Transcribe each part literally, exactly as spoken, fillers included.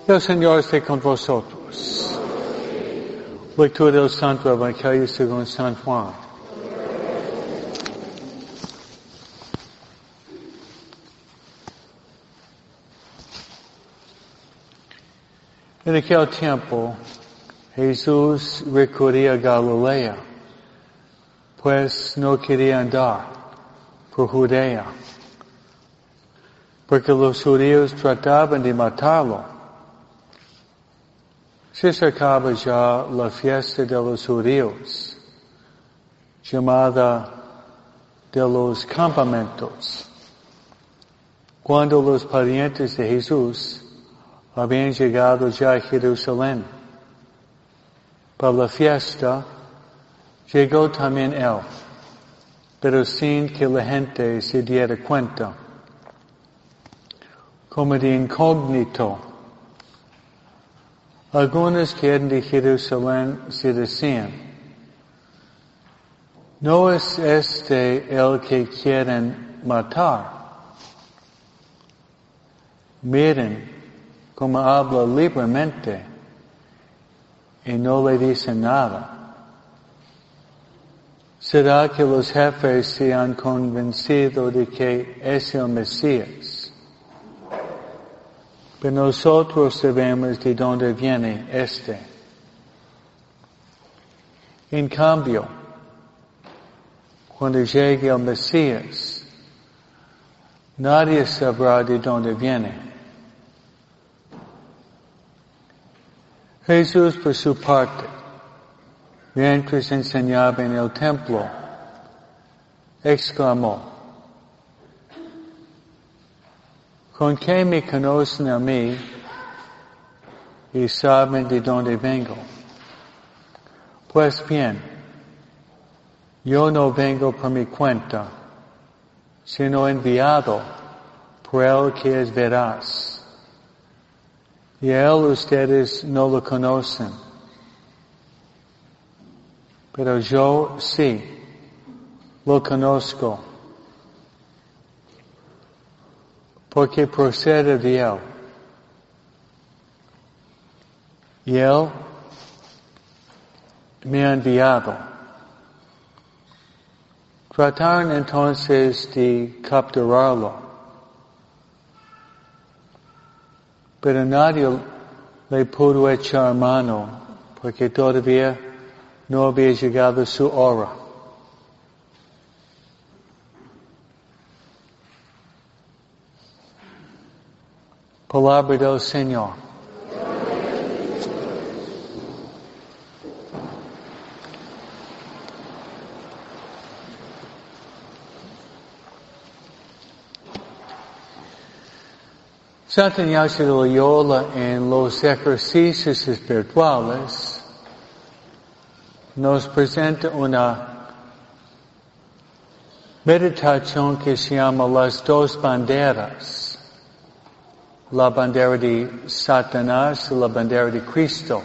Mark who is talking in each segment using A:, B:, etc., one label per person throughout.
A: El Señor esté con vosotros. Lectura del Santo Evangelio según San Juan. En aquel tiempo, Jesús recorría a Galilea, pues no quería andar por Judea, porque los judíos trataban de matarlo. Se acercaba ya la fiesta de los judíos, llamada de los campamentos, cuando los parientes de Jesús habían llegado ya a Jerusalén. Para la fiesta llegó también él, pero sin que la gente se diera cuenta, como de incógnito. Algunos que eran de Jerusalén se decían, ¿no es este el que quieren matar? Miren cómo habla libremente y no le dicen nada. ¿Será que los jefes se han convencido de que es el Mesías? Pero nosotros sabemos de dónde viene este. En cambio, cuando llegue el Mesías, nadie sabrá de dónde viene. Jesús, por su parte, mientras enseñaba en el templo, exclamó, ¿con qué me conocen a mí y saben de dónde vengo? Pues bien, yo no vengo por mi cuenta, sino enviado por el que es veraz. Y a él ustedes no lo conocen. Pero yo sí lo conozco, porque procede de él. Y él me ha enviado. Trataron entonces de capturarlo, pero nadie le pudo echar mano, porque todavía no había llegado su hora. Palabra del Señor. Santo Ignacio de Loyola, en los ejercicios espirituales, nos presenta una meditación que se llama las dos banderas. La bandera de Satanás y la bandera de Cristo.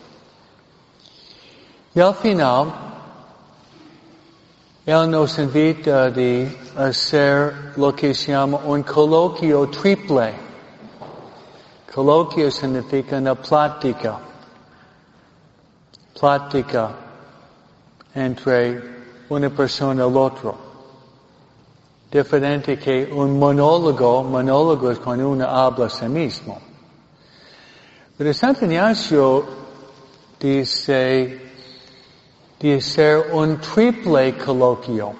A: Y al final, Él nos invita de hacer lo que se llama un coloquio triple. Coloquio significa una plática. Plática entre una persona y el otro. Diferente que un monólogo, monólogo es cuando uno habla a sí mismo. Pero Santo Ignacio dice de ser un triple coloquio.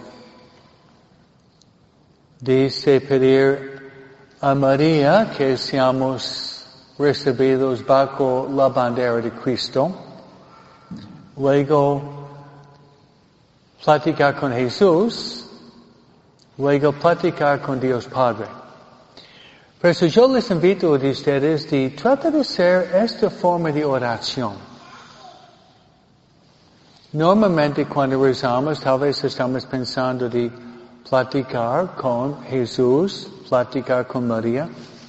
A: Dice pedir a María que seamos recibidos bajo la bandera de Cristo. Luego, platicar con Jesús. Luego platicar con Dios Padre. Por eso yo les invito a ustedes de tratar de hacer esta forma de oración. Normalmente cuando rezamos, tal vez estamos pensando de platicar con Jesús, platicar con María.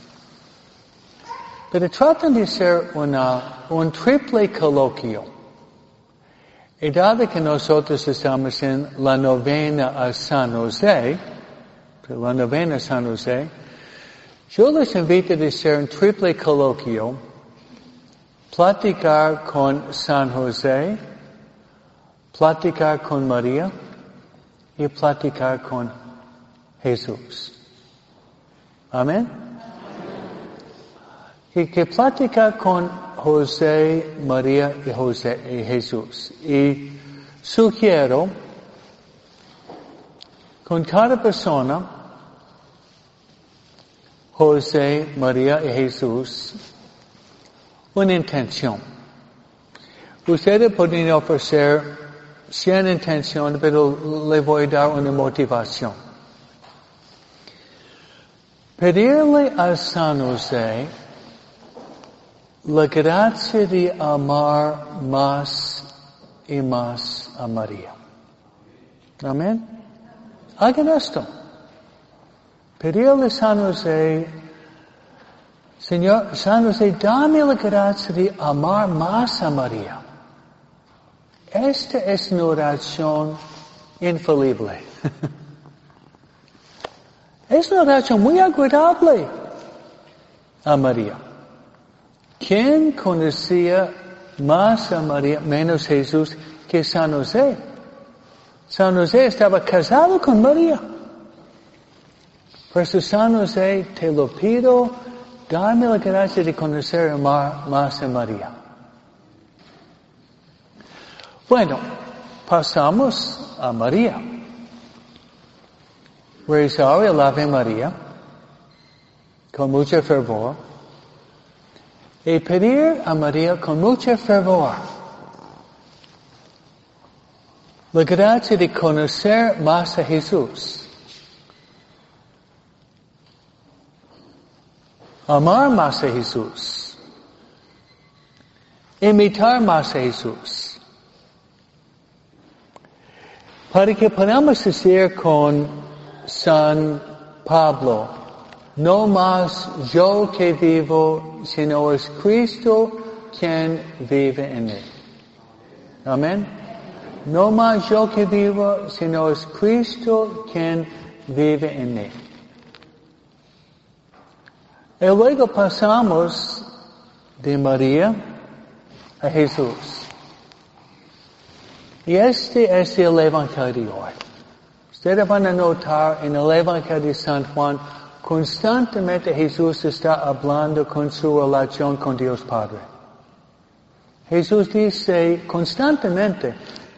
A: Pero tratan de hacer una, un triple coloquio. Y dado que nosotros estamos en la novena a San José, la novena a San José, yo les invito a hacer un triple coloquio platicar con San José, platicar con María y platicar con Jesús. Amén. Y que platicar con José, María y José y Jesús. Y sugiero con cada persona, José, María y Jesús, una intención. Ustedes pueden ofrecer cien intenciones, pero le voy a dar una motivación. Pedirle a San José la gracia de amar más y más a María. Amén. Hagan esto. Pedirle a San José, Señor, San José, dame la gracia de amar más a María. Esta es una oración infalible. Es una oración muy agradable a María. ¿Quién conocía más a María, menos Jesús, que San José? San José estaba casado con María. Por eso, San José, te lo pido, dame la gracia de conocer y amar más a María. Bueno, pasamos a María. Rezar el Ave María con mucho fervor y pedir a María con mucho fervor la gracia de conocer más a Jesús, amar más a Jesús, imitar más a Jesús, para que podamos decir con San Pablo, no más yo que vivo, sino es Cristo quien vive en mí. Amén. No más yo que vivo, sino es Cristo quien vive en mí. Y luego pasamos de María a Jesús. Y este es el Evangelio de hoy. Ustedes van a notar en el Evangelio de San Juan, constantemente Jesús está hablando con su relación con Dios Padre. Jesús dice constantemente,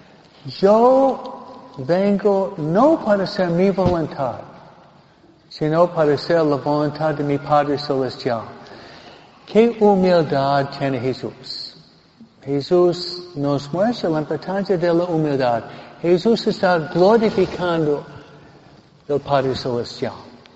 A: yo vengo no para hacer mi voluntad, sino para hacer la voluntad de mi Padre Celestial. ¿Qué humildad tiene Jesús? Jesús nos muestra la importancia de la humildad. Jesús está glorificando el Padre Celestial.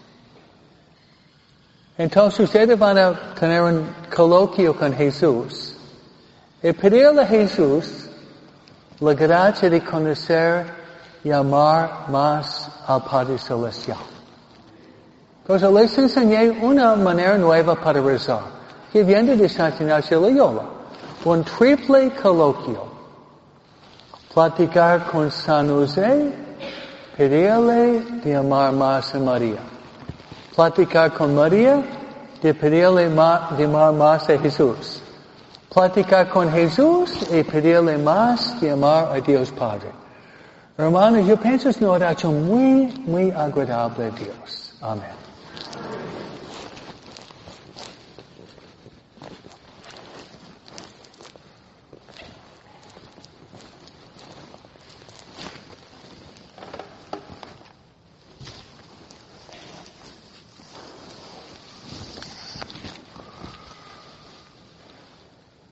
A: Entonces ustedes van a tener un coloquio con Jesús y pedirle a Jesús la gracia de conocer y amar más al Padre Celestial. Entonces les enseñé una manera nueva para rezar, que viene de Santa Ignacia de Loyola. Un triple coloquio. Platicar con San José, pedirle de amar más a María. Platicar con María, de pedirle de amar más a Jesús. Platicar con Jesús y pedirle más de amar a Dios Padre. Hermanos, yo pienso es una oración muy, muy agradable a Dios. Amén.